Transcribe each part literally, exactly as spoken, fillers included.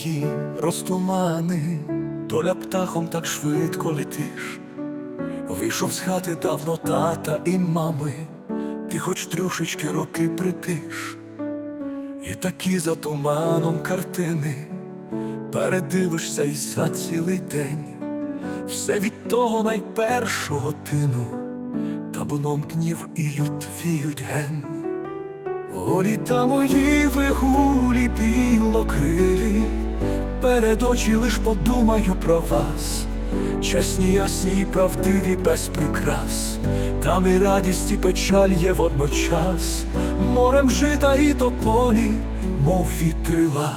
твої розтумани, доля птахом так швидко летиш. Вийшов з хати давно тата і мами, ти хоч трішечки роки притиш. І такі за туманом картини передивишся і за цілий день. Все від того найпершого тину табуном кнів іють, віють ген. О, літа мої вигулі білокрилі, перед очі лиш подумаю про вас. Чесні, ясні і правдиві, без прикрас, там і радість, і печаль є водночас. Морем жита і тополі, мов вітрила.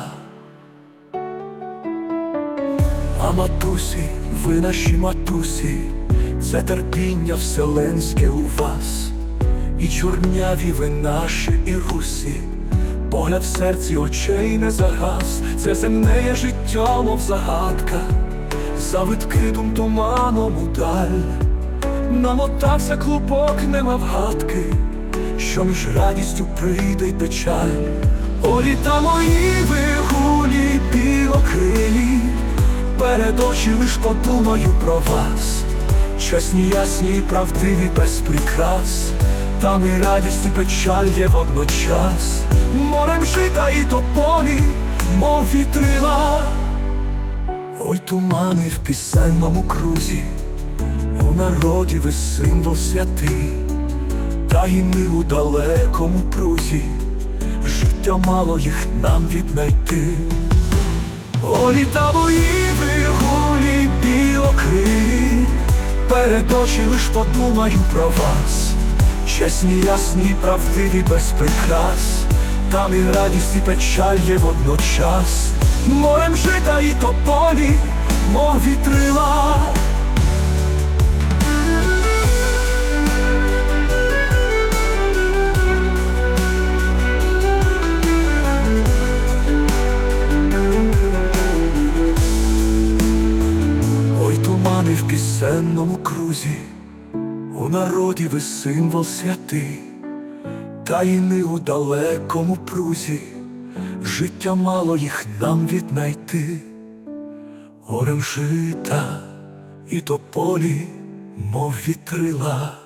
А матусі, ви наші матусі, це терпіння вселенське у вас. І чорняві ви наші, і русі, погляд в серці очей не загас. Це земне є життя, мов загадка, завитки дум туманом удаль. Намотався клубок, нема вгадки, що між радістю прийде й печаль. О, літа мої вигулі білокрилі, перед очі лиш подумаю про вас. Чесні, ясні і правдиві, без прикрас, там і радість, і печаль є водночас. Морем жита і тополі, мов вітрила. Ой, тумани в пісенному крузі, у народі ви символ святий, таїни у далекому прузі, життя мало їх нам віднайти. О, літа мої вигулі білокрилі, перед очі лиш подумаю про вас. Чесні, ясні і правдиві, без прикрас, там і радість, і печаль є водночас. Морем жита і тополі, мов вітрила. Ой, тумани в пісенному крузі, у народі ви символ святий, таїни у далекому прузі, життя мало їх нам віднайти. Горем жита і тополі, мов вітрила.